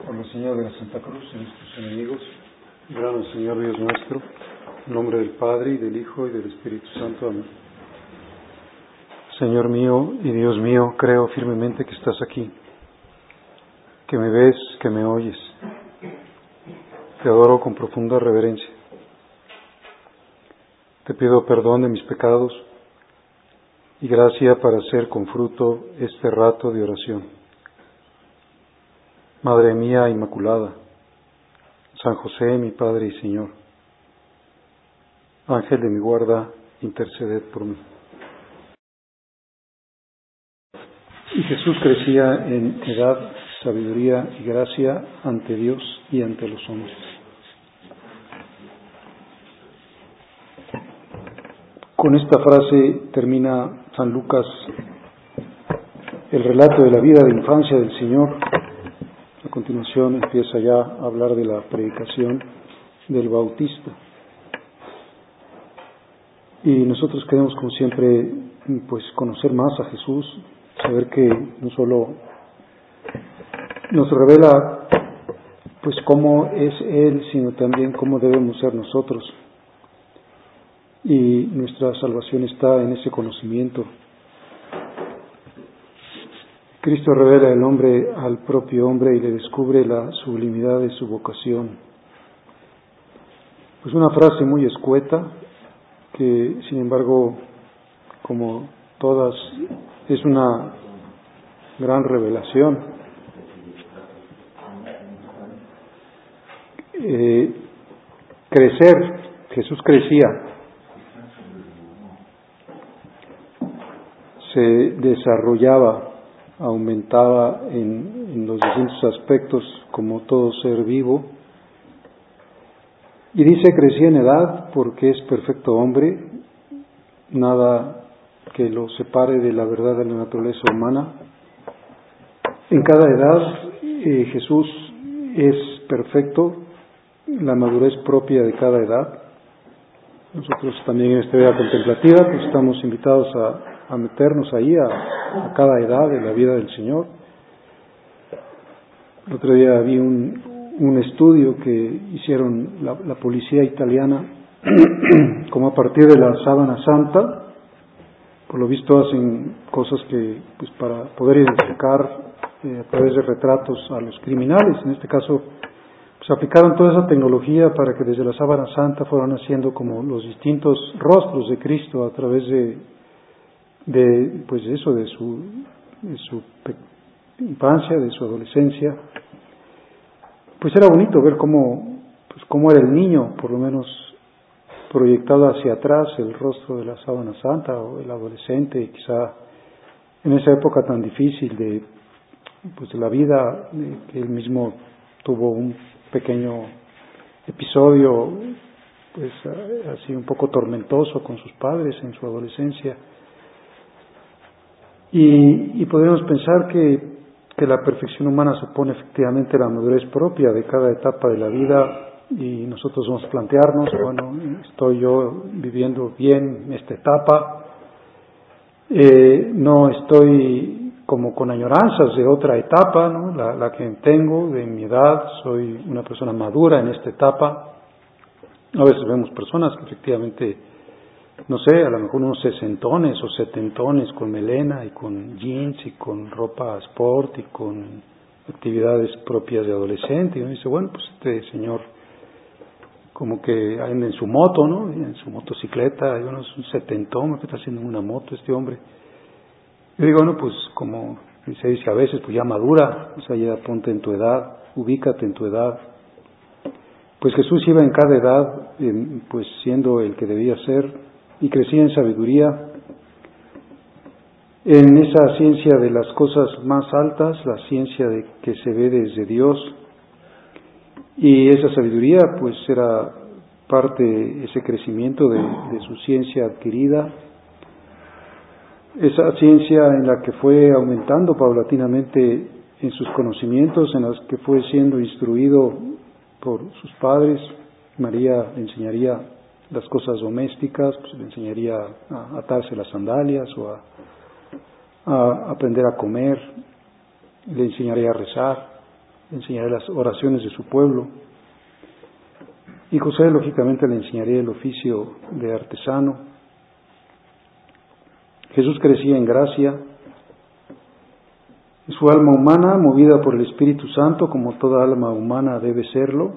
Por la señal de la Santa Cruz de nuestros enemigos, líbranos, Señor Dios nuestro, en nombre del Padre, y del Hijo, y del Espíritu Santo. Amén. Señor mío y Dios mío, creo firmemente que estás aquí, que me ves, que me oyes. Te adoro con profunda reverencia. Te pido perdón de mis pecados y gracia para hacer con fruto este rato de oración. Madre mía Inmaculada, San José, mi Padre y Señor, Ángel de mi guarda, interceded por mí. Y Jesús crecía en edad, sabiduría y gracia ante Dios y ante los hombres. Con esta frase termina San Lucas el relato de la vida de infancia del Señor. A continuación empieza ya a hablar de la predicación del Bautista. Y nosotros queremos, como siempre, pues conocer más a Jesús, saber que no solo nos revela pues cómo es Él, sino también cómo debemos ser nosotros. Y nuestra salvación está en ese conocimiento. Cristo revela el hombre al propio hombre y le descubre la sublimidad de su vocación. Pues una frase muy escueta, que sin embargo, como todas, es una gran revelación. Crecer, Jesús crecía, se desarrollaba, aumentaba en los distintos aspectos como todo ser vivo, y dice crecía en edad porque es perfecto hombre, nada que lo separe de la verdad de la naturaleza humana. En cada edad Jesús es perfecto, la madurez propia de cada edad. Nosotros también en esta vida contemplativa pues estamos invitados a meternos ahí a cada edad de la vida del Señor. El otro día vi un estudio que hicieron la policía italiana, como a partir de la Sábana Santa, por lo visto hacen cosas que, pues para poder identificar a través de retratos a los criminales, en este caso, pues aplicaron toda esa tecnología para que desde la Sábana Santa fueran haciendo como los distintos rostros de Cristo a través de pues eso, de su infancia, de su adolescencia. Pues era bonito ver cómo era el niño, por lo menos proyectado hacia atrás, el rostro de la Sábana Santa, o el adolescente, y quizá en esa época tan difícil de la vida, que él mismo tuvo un pequeño episodio, pues así un poco tormentoso con sus padres en su adolescencia. Y podemos pensar que la perfección humana supone efectivamente la madurez propia de cada etapa de la vida, y nosotros vamos a plantearnos, bueno, estoy yo viviendo bien esta etapa, no estoy como con añoranzas de otra etapa, ¿no? La que tengo de mi edad, soy una persona madura en esta etapa. A veces vemos personas que efectivamente, no sé, a lo mejor unos sesentones o setentones con melena y con jeans y con ropa sport y con actividades propias de adolescente, y uno dice, bueno, pues este señor como que anda en su moto, ¿no? En su motocicleta, y uno es un setentón, ¿qué está haciendo en una moto este hombre? Yo digo, bueno, pues como se dice a veces, pues ya madura, o sea, ya ponte en tu edad, ubícate en tu edad. Pues Jesús iba en cada edad, pues siendo el que debía ser, y crecía en sabiduría, en esa ciencia de las cosas más altas, la ciencia de que se ve desde Dios, y esa sabiduría pues era parte, ese crecimiento de su ciencia adquirida, esa ciencia en la que fue aumentando paulatinamente en sus conocimientos, en las que fue siendo instruido por sus padres. María le enseñaría las cosas domésticas, pues le enseñaría a atarse las sandalias o a aprender a comer, le enseñaría a rezar. le enseñaré las oraciones de su pueblo. Y José, lógicamente, le enseñaría el oficio de artesano. Jesús crecía en gracia. Su alma humana, movida por el Espíritu Santo, como toda alma humana debe serlo,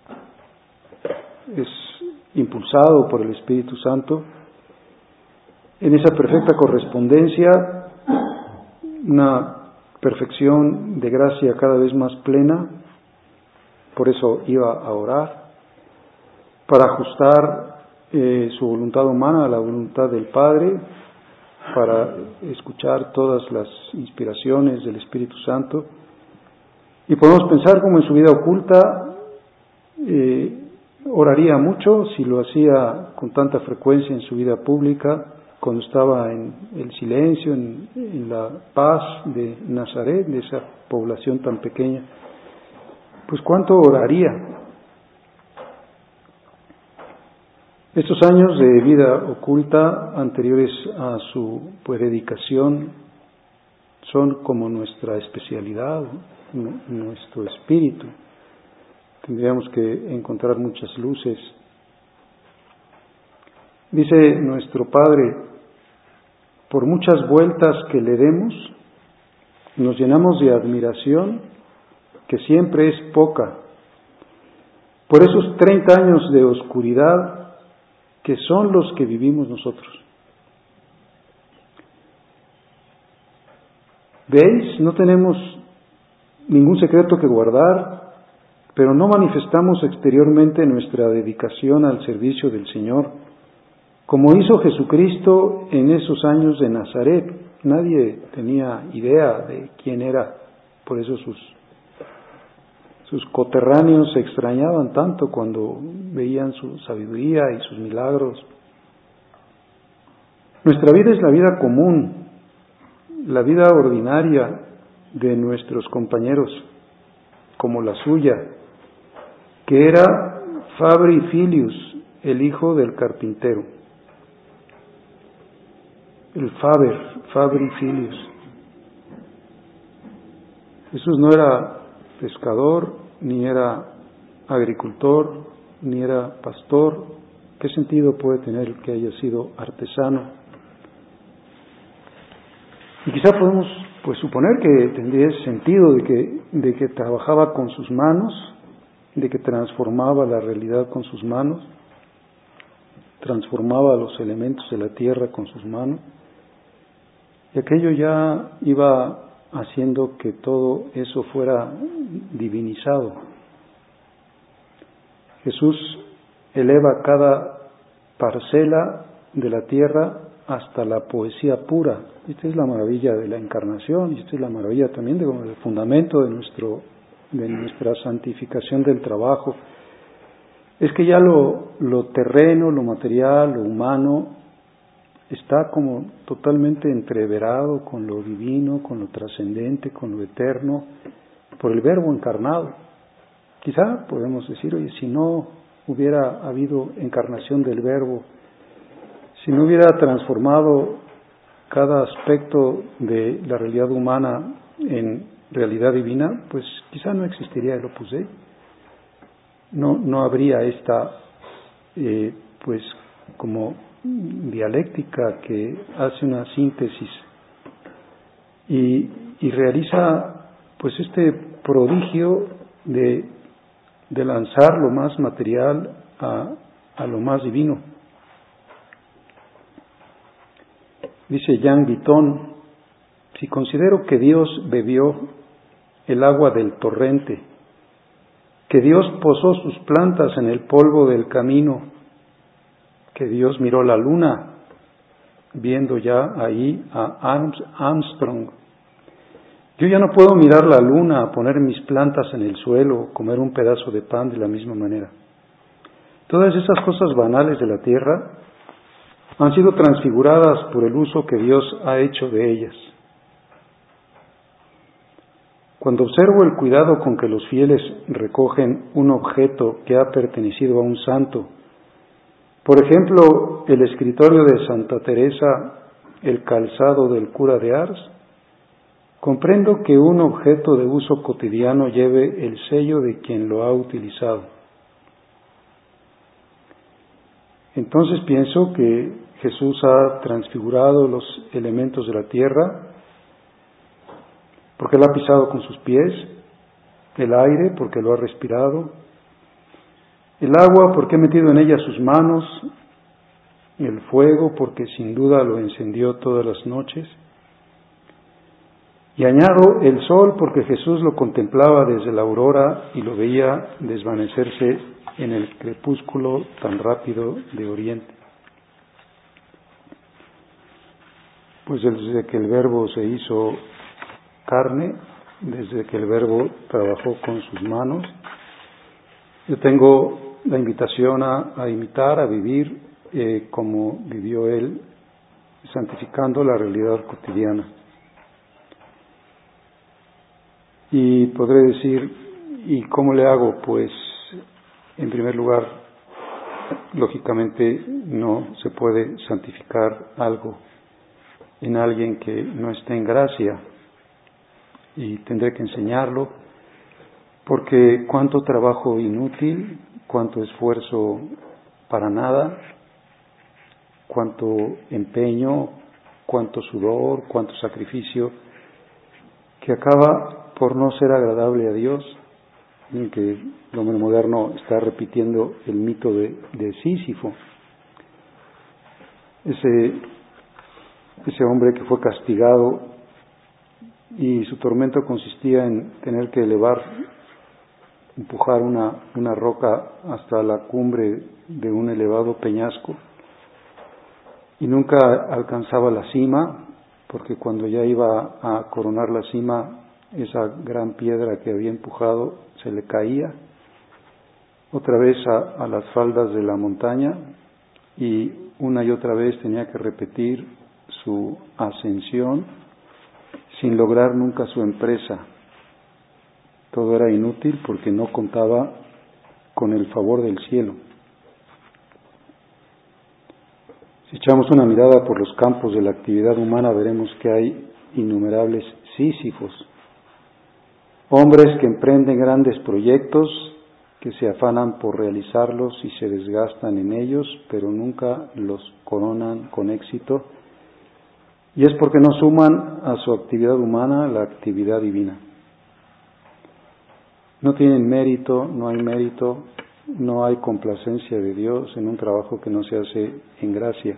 es impulsado por el Espíritu Santo. En esa perfecta correspondencia, una perfección de gracia cada vez más plena, por eso iba a orar, para ajustar su voluntad humana a la voluntad del Padre, para escuchar todas las inspiraciones del Espíritu Santo. Y podemos pensar como en su vida oculta oraría mucho, si lo hacía con tanta frecuencia en su vida pública, cuando estaba en el silencio, en la paz de Nazaret, de esa población tan pequeña. Pues cuánto oraría. Estos años de vida oculta anteriores a su dedicación son como nuestra especialidad, nuestro espíritu. Tendríamos que encontrar muchas luces. Dice nuestro Padre, por muchas vueltas que le demos, nos llenamos de admiración que siempre es poca. Por esos 30 años de oscuridad que son los que vivimos nosotros. ¿Veis? No tenemos ningún secreto que guardar, pero no manifestamos exteriormente nuestra dedicación al servicio del Señor, como hizo Jesucristo en esos años de Nazaret. Nadie tenía idea de quién era, por eso sus coterráneos se extrañaban tanto cuando veían su sabiduría y sus milagros. Nuestra vida es la vida común, la vida ordinaria de nuestros compañeros, como la suya, que era Fabri Filius, el hijo del carpintero. El Fabri Filius. Jesús no era pescador, ni era agricultor, ni era pastor. ¿Qué sentido puede tener que haya sido artesano? Y quizá podemos suponer que tendría ese sentido de que trabajaba con sus manos, de que transformaba la realidad con sus manos, transformaba los elementos de la tierra con sus manos, y aquello ya iba haciendo que todo eso fuera divinizado. Jesús eleva cada parcela de la tierra hasta la poesía pura. Esta es la maravilla de la encarnación, y esta es la maravilla también del fundamento de nuestra santificación del trabajo. Es que ya lo terreno, lo material, lo humano, está como totalmente entreverado con lo divino, con lo trascendente, con lo eterno, por el Verbo encarnado. Quizá podemos decir, oye, si no hubiera habido encarnación del Verbo, si no hubiera transformado cada aspecto de la realidad humana en realidad divina, pues quizá no existiría el Opus Dei. No habría esta, como dialéctica que hace una síntesis y realiza este prodigio de lanzar lo más material a lo más divino. Dice Jean Guiton, si considero que Dios bebió el agua del torrente, que Dios posó sus plantas en el polvo del camino, que Dios miró la luna, viendo ya ahí a Armstrong. Yo ya no puedo mirar la luna, poner mis plantas en el suelo, comer un pedazo de pan de la misma manera. Todas esas cosas banales de la tierra han sido transfiguradas por el uso que Dios ha hecho de ellas. Cuando observo el cuidado con que los fieles recogen un objeto que ha pertenecido a un santo, por ejemplo, el escritorio de Santa Teresa, el calzado del cura de Ars, Comprendo que un objeto de uso cotidiano lleve el sello de quien lo ha utilizado. Entonces pienso que Jesús ha transfigurado los elementos de la tierra porque lo ha pisado con sus pies, el aire porque lo ha respirado, el agua porque ha metido en ella sus manos, el fuego porque sin duda lo encendió todas las noches, y añado el sol porque Jesús lo contemplaba desde la aurora y lo veía desvanecerse en el crepúsculo tan rápido de oriente. Pues desde que el Verbo se hizo carne, desde que el Verbo trabajó con sus manos, yo tengo la invitación a imitar, a vivir como vivió Él, santificando la realidad cotidiana. Y podré decir, ¿y cómo le hago? Pues, en primer lugar, lógicamente no se puede santificar algo en alguien que no esté en gracia, y tendré que enseñarlo, porque cuánto trabajo inútil, cuánto esfuerzo para nada, cuánto empeño, cuánto sudor, cuánto sacrificio, que acaba por no ser agradable a Dios, en que el hombre moderno está repitiendo el mito de Sísifo, ese hombre que fue castigado y su tormento consistía en tener que empujar una roca hasta la cumbre de un elevado peñasco, y nunca alcanzaba la cima, porque cuando ya iba a coronar la cima, esa gran piedra que había empujado se le caía otra vez a las faldas de la montaña, y una y otra vez tenía que repetir su ascensión sin lograr nunca su empresa. Todo era inútil porque no contaba con el favor del cielo. Si echamos una mirada por los campos de la actividad humana, veremos que hay innumerables Sísifos, hombres que emprenden grandes proyectos, que se afanan por realizarlos y se desgastan en ellos, pero nunca los coronan con éxito, y es porque no suman a su actividad humana la actividad divina. No tienen mérito, no hay mérito, no hay complacencia de Dios en un trabajo que no se hace en gracia.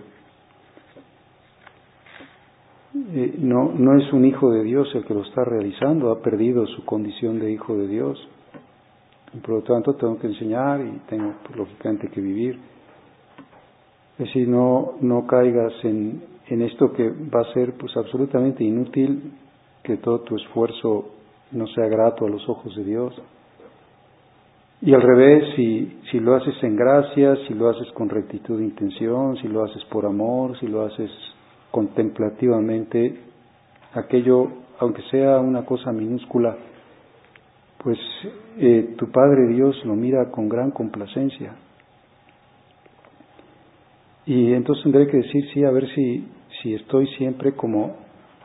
No es un hijo de Dios el que lo está realizando, ha perdido su condición de hijo de Dios. Y por lo tanto tengo que enseñar y tengo lógicamente que vivir. Es decir, no caigas en esto que va a ser pues absolutamente inútil, que todo tu esfuerzo no sea grato a los ojos de Dios. Y al revés, si lo haces en gracia, si lo haces con rectitud de intención, si lo haces por amor, si lo haces contemplativamente, aquello, aunque sea una cosa minúscula, pues tu Padre Dios lo mira con gran complacencia. Y entonces tendré que decir, sí, a ver si estoy siempre como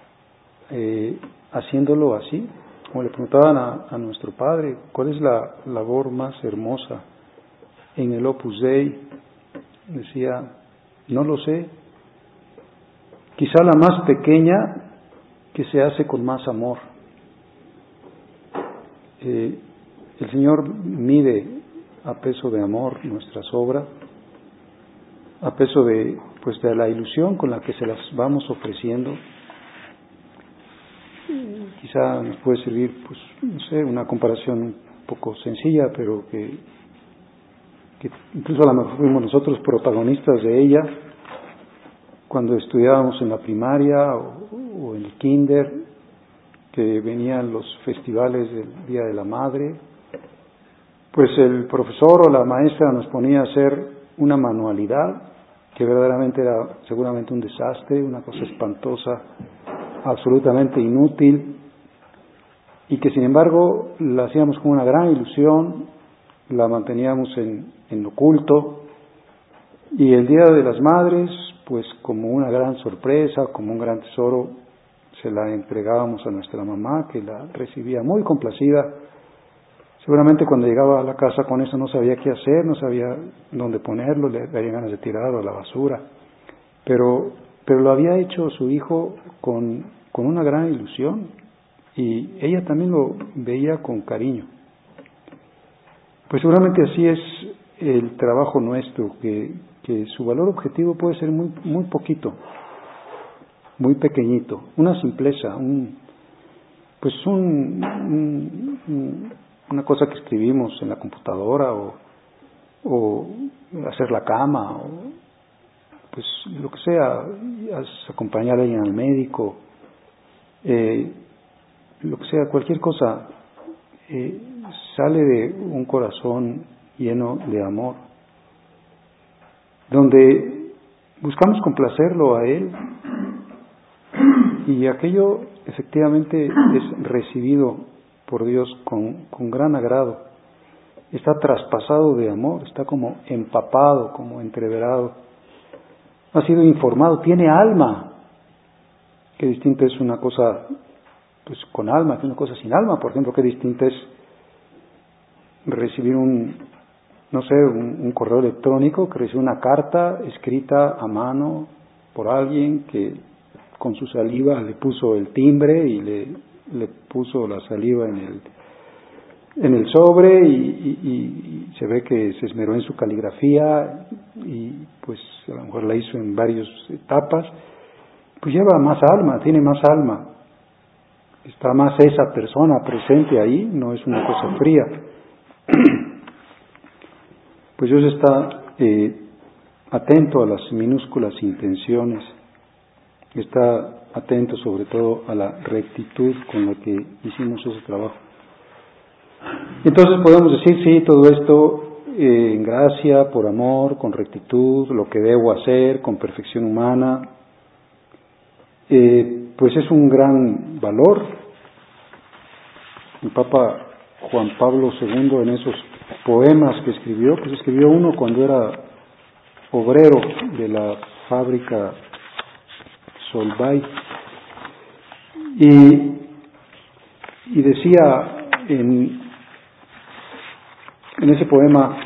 haciéndolo así. Como le preguntaban a nuestro Padre, ¿cuál es la labor más hermosa en el Opus Dei? Decía, no lo sé. Quizá la más pequeña que se hace con más amor. El Señor mide a peso de amor nuestras obras, a peso de la ilusión con la que se las vamos ofreciendo. Quizá nos puede servir, una comparación un poco sencilla, pero que incluso a lo mejor fuimos nosotros protagonistas de ella cuando estudiábamos en la primaria o en el kinder, que venían los festivales del Día de la Madre. Pues el profesor o la maestra nos ponía a hacer una manualidad que verdaderamente era seguramente un desastre, una cosa espantosa, absolutamente inútil, y que sin embargo la hacíamos con una gran ilusión, la manteníamos en oculto, y el Día de las Madres, pues como una gran sorpresa, como un gran tesoro, se la entregábamos a nuestra mamá, que la recibía muy complacida. Seguramente cuando llegaba a la casa con eso no sabía qué hacer, no sabía dónde ponerlo, le darían ganas de tirarlo a la basura. Pero lo había hecho su hijo con una gran ilusión, y ella también lo veía con cariño. Pues seguramente así es el trabajo nuestro, que su valor objetivo puede ser muy, muy poquito, muy pequeñito, una simpleza, una cosa que escribimos en la computadora, o hacer la cama, o pues lo que sea, acompañar a alguien al médico, lo que sea, cualquier cosa, sale de un corazón lleno de amor, donde buscamos complacerlo a Él, y aquello efectivamente es recibido por Dios con gran agrado. Está traspasado de amor, está como empapado, como entreverado, ha sido informado, tiene alma. Qué distinta es una cosa pues con alma que una cosa sin alma. Por ejemplo, qué distinta es recibir un correo electrónico, que recibe una carta escrita a mano por alguien que con su saliva le puso el timbre y le puso la saliva en el sobre, y se ve que se esmeró en su caligrafía, y pues a lo mejor la hizo en varias etapas. Pues lleva más alma, tiene más alma, está más esa persona presente ahí, no es una cosa fría. Pues Dios está atento a las minúsculas intenciones, está atento sobre todo a la rectitud con la que hicimos ese trabajo. Entonces podemos decir, sí, todo esto en gracia, por amor, con rectitud, lo que debo hacer, con perfección humana, pues es un gran valor. El Papa Juan Pablo II, en esos poemas que escribió, pues escribió uno cuando era obrero de la fábrica Solvay, y decía en ese poema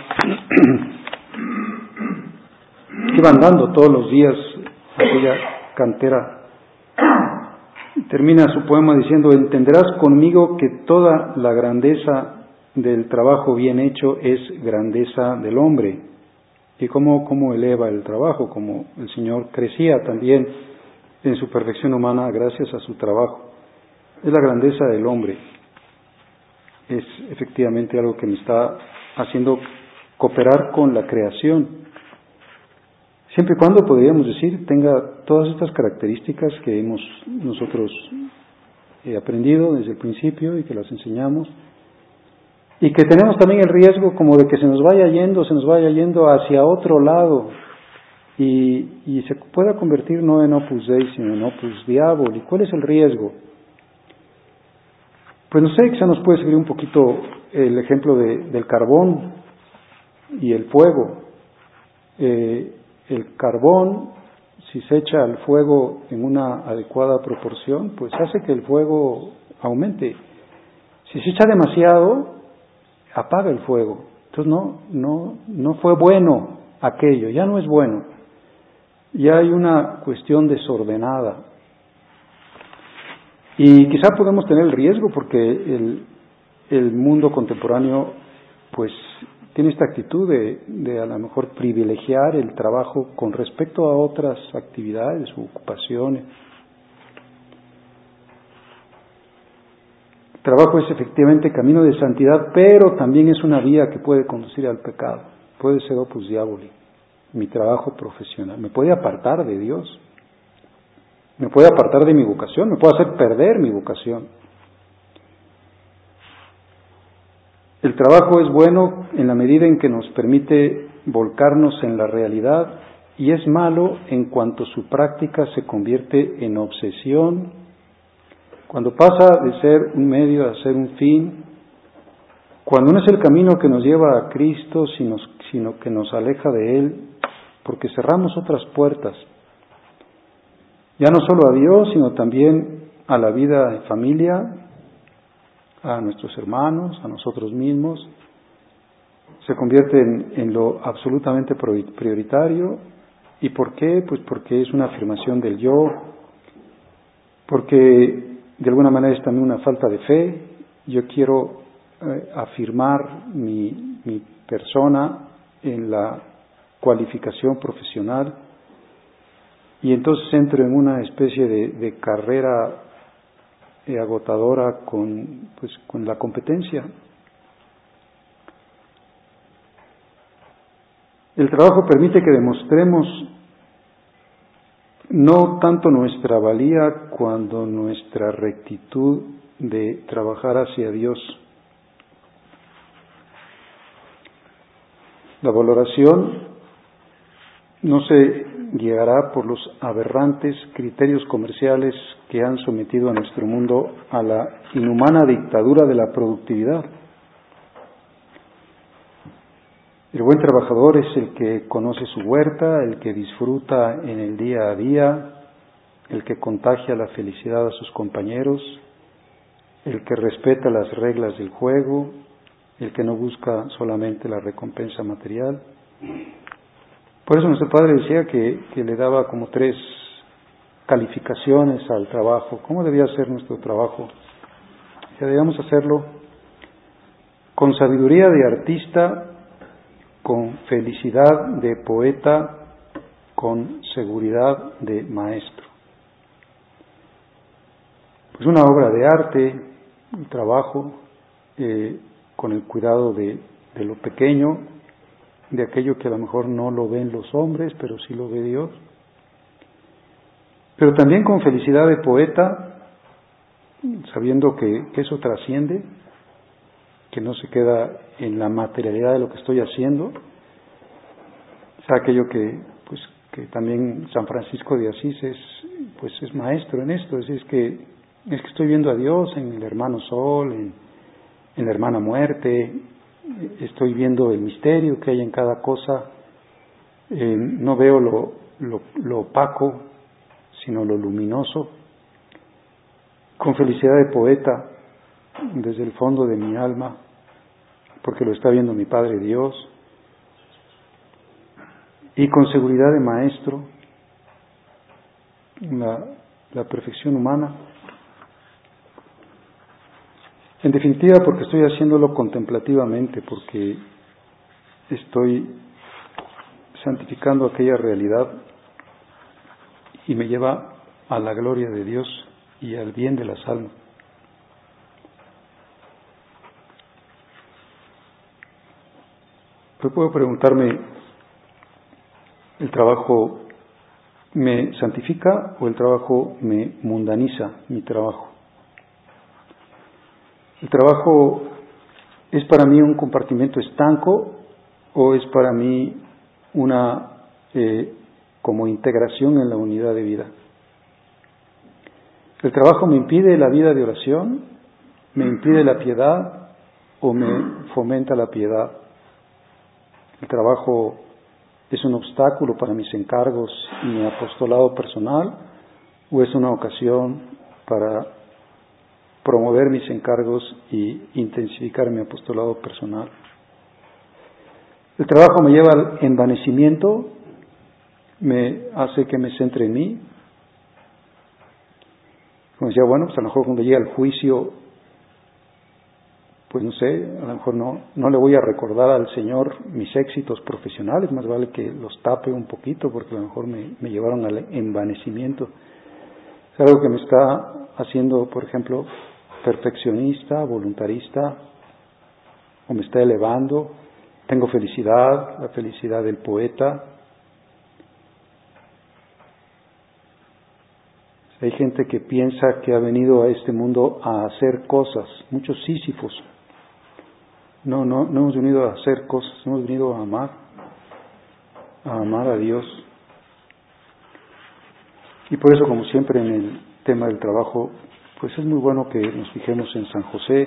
que iba andando todos los días a aquella cantera. Termina su poema diciendo: entenderás conmigo que toda la grandeza del trabajo bien hecho es grandeza del hombre. Y cómo eleva el trabajo, como el Señor crecía también en su perfección humana gracias a su trabajo. Es la grandeza del hombre. Es efectivamente algo que me está haciendo cooperar con la creación, siempre y cuando, podríamos decir, tenga todas estas características que hemos nosotros aprendido desde el principio y que las enseñamos, y que tenemos también el riesgo como de que se nos vaya yendo hacia otro lado, y se pueda convertir no en Opus Dei sino en Opus Diaboli. ¿Cuál es el riesgo? Pues no sé, quizá nos puede servir un poquito el ejemplo del carbón y el fuego. El carbón, si se echa al fuego en una adecuada proporción, pues hace que el fuego aumente. Si se echa demasiado, apaga el fuego. Entonces no fue bueno aquello, ya no es bueno. Ya hay una cuestión desordenada. Y quizá podemos tener el riesgo porque el mundo contemporáneo pues tiene esta actitud de a lo mejor privilegiar el trabajo con respecto a otras actividades u ocupaciones. El trabajo es efectivamente camino de santidad, pero también es una vía que puede conducir al pecado. Puede ser Opus Diaboli, mi trabajo profesional. Me puede apartar de Dios, me puede apartar de mi vocación, me puede hacer perder mi vocación. El trabajo es bueno en la medida en que nos permite volcarnos en la realidad, y es malo en cuanto su práctica se convierte en obsesión, cuando pasa de ser un medio a ser un fin, cuando no es el camino que nos lleva a Cristo, sino que nos aleja de Él, porque cerramos otras puertas, ya no solo a Dios, sino también a la vida en familia, a nuestros hermanos, a nosotros mismos. Se convierte en lo absolutamente prioritario. ¿Y por qué? Pues porque es una afirmación del yo, porque de alguna manera es también una falta de fe. Yo quiero afirmar mi persona en la cualificación profesional, y entonces entro en una especie de carrera agotadora con la competencia. El trabajo permite que demostremos no tanto nuestra valía cuanto nuestra rectitud de trabajar hacia Dios. La valoración no se guiará por los aberrantes criterios comerciales que han sometido a nuestro mundo a la inhumana dictadura de la productividad. El buen trabajador es el que conoce su huerta, el que disfruta en el día a día, el que contagia la felicidad a sus compañeros, el que respeta las reglas del juego, el que no busca solamente la recompensa material. Por eso nuestro padre decía que le daba como 3 calificaciones al trabajo. ¿Cómo debía ser nuestro trabajo? Que debíamos hacerlo con sabiduría de artista, con felicidad de poeta, con seguridad de maestro. Pues una obra de arte, un trabajo con el cuidado de lo pequeño, de aquello que a lo mejor no lo ven los hombres, pero sí lo ve Dios. Pero también con felicidad de poeta, sabiendo que eso trasciende, que no se queda en la materialidad de lo que estoy haciendo. O sea, aquello que también San Francisco de Asís es maestro en esto, es que estoy viendo a Dios en el hermano Sol, en la hermana Muerte, estoy viendo el misterio que hay en cada cosa, no veo lo opaco, sino lo luminoso, con felicidad de poeta, desde el fondo de mi alma, porque lo está viendo mi Padre Dios, y con seguridad de maestro, la perfección humana. En definitiva, porque estoy haciéndolo contemplativamente, porque estoy santificando aquella realidad y me lleva a la gloria de Dios y al bien de las almas. Pues puedo preguntarme, ¿el trabajo me santifica o el trabajo me mundaniza mi trabajo? ¿El trabajo es para mí un compartimento estanco o es para mí una como integración en la unidad de vida? ¿El trabajo me impide la vida de oración? ¿Me impide la piedad o me fomenta la piedad? ¿El trabajo es un obstáculo para mis encargos y mi apostolado personal o es una ocasión para promover mis encargos y intensificar mi apostolado personal? ¿El trabajo me lleva al envanecimiento? ¿Me hace que me centre en mí? Como decía, pues a lo mejor cuando llegue al juicio, pues no sé, a lo mejor no le voy a recordar al Señor mis éxitos profesionales, más vale que los tape un poquito, porque a lo mejor me llevaron al envanecimiento. Es algo que me está haciendo, por ejemplo, perfeccionista, voluntarista, o me está elevando. Tengo felicidad, la felicidad del poeta. Hay gente que piensa que ha venido a este mundo a hacer cosas, muchos sísifos. No hemos venido a hacer cosas, hemos venido a amar a Dios. Y por eso, como siempre en el tema del trabajo, pues es muy bueno que nos fijemos en San José,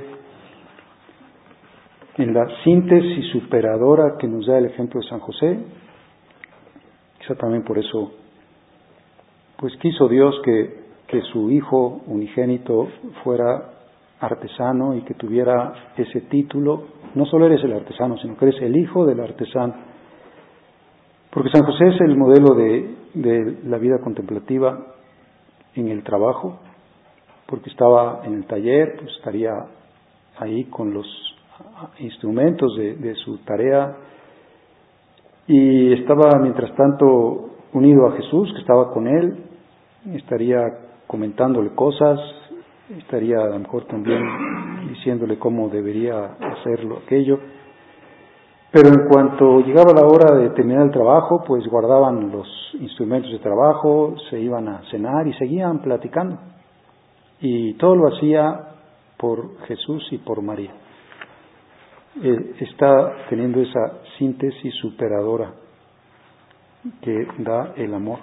en la síntesis superadora que nos da el ejemplo de San José. Quizá también por eso, pues quiso Dios que que su hijo unigénito fuera artesano y que tuviera ese título. No solo eres el artesano, sino que eres el hijo del artesano. Porque San José es el modelo de la vida contemplativa en el trabajo, porque estaba en el taller, pues estaría ahí con los instrumentos de su tarea, y estaba mientras tanto unido a Jesús, que estaba con él, estaría comentándole cosas, estaría a lo mejor también diciéndole cómo debería hacerlo aquello. Pero en cuanto llegaba la hora de terminar el trabajo, pues guardaban los instrumentos de trabajo, se iban a cenar y seguían platicando. Y todo lo hacía por Jesús y por María. Está teniendo esa síntesis superadora que da el amor.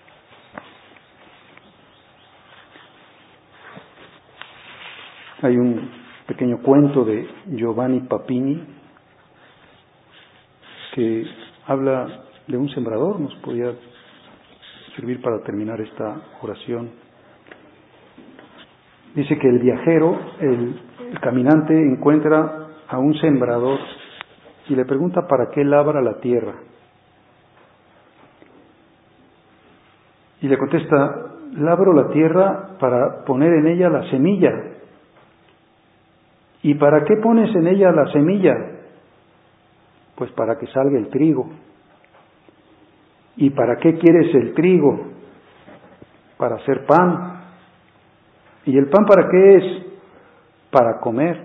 Hay un pequeño cuento de Giovanni Papini que habla de un sembrador. Nos podría servir para terminar esta oración. Dice que el viajero, el caminante, encuentra a un sembrador y le pregunta para qué labra la tierra. Y le contesta: labro la tierra para poner en ella la semilla. ¿Y para qué pones en ella la semilla? Pues para que salga el trigo. ¿Y para qué quieres el trigo? Para hacer pan. ¿Y el pan para qué es? Para comer.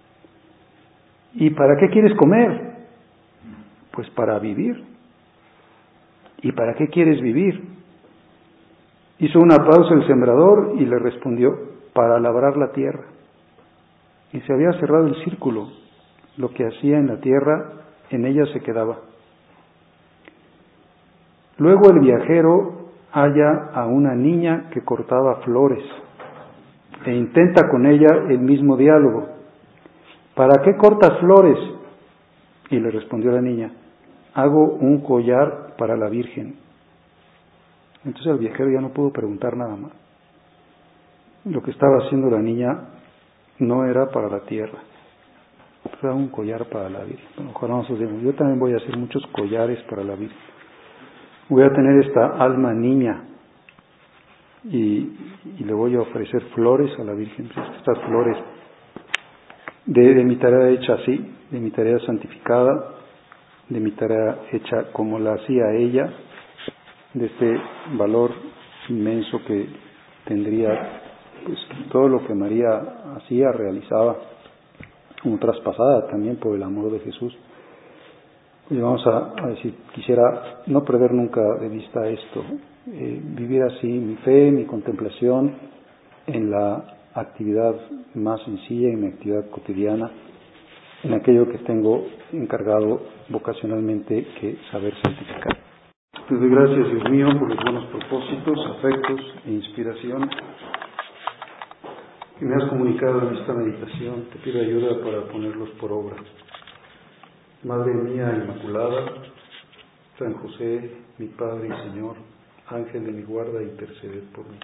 ¿Y para qué quieres comer? Pues para vivir. ¿Y para qué quieres vivir? Hizo una pausa el sembrador y le respondió: para labrar la tierra. Y se había cerrado el círculo. Lo que hacía en la tierra, en ella se quedaba. Luego el viajero halla a una niña que cortaba flores e intenta con ella el mismo diálogo. ¿Para qué cortas flores? Y le respondió la niña: hago un collar para la Virgen. Entonces el viajero ya no pudo preguntar nada más. Lo que estaba haciendo la niña no era para la tierra, era un collar para la Virgen. A lo mejor nosotros decimos: yo también voy a hacer muchos collares para la Virgen. Voy a tener esta alma niña y le voy a ofrecer flores a la Virgen. Estas flores de mi tarea hecha así, de mi tarea santificada, de mi tarea hecha como la hacía ella, de este valor inmenso que tendría, pues todo lo que María hacía, realizaba, como traspasada también por el amor de Jesús. Y vamos a decir, quisiera no perder nunca de vista esto, vivir así mi fe, mi contemplación en la actividad más sencilla, en mi actividad cotidiana, en aquello que tengo encargado vocacionalmente que saber santificar. Te doy gracias, Dios mío, por los buenos propósitos, afectos e inspiración que me has comunicado en esta meditación. Te pido ayuda para ponerlos por obra. Madre mía Inmaculada, San José, mi Padre y Señor, Ángel de mi guarda, interceded por mí.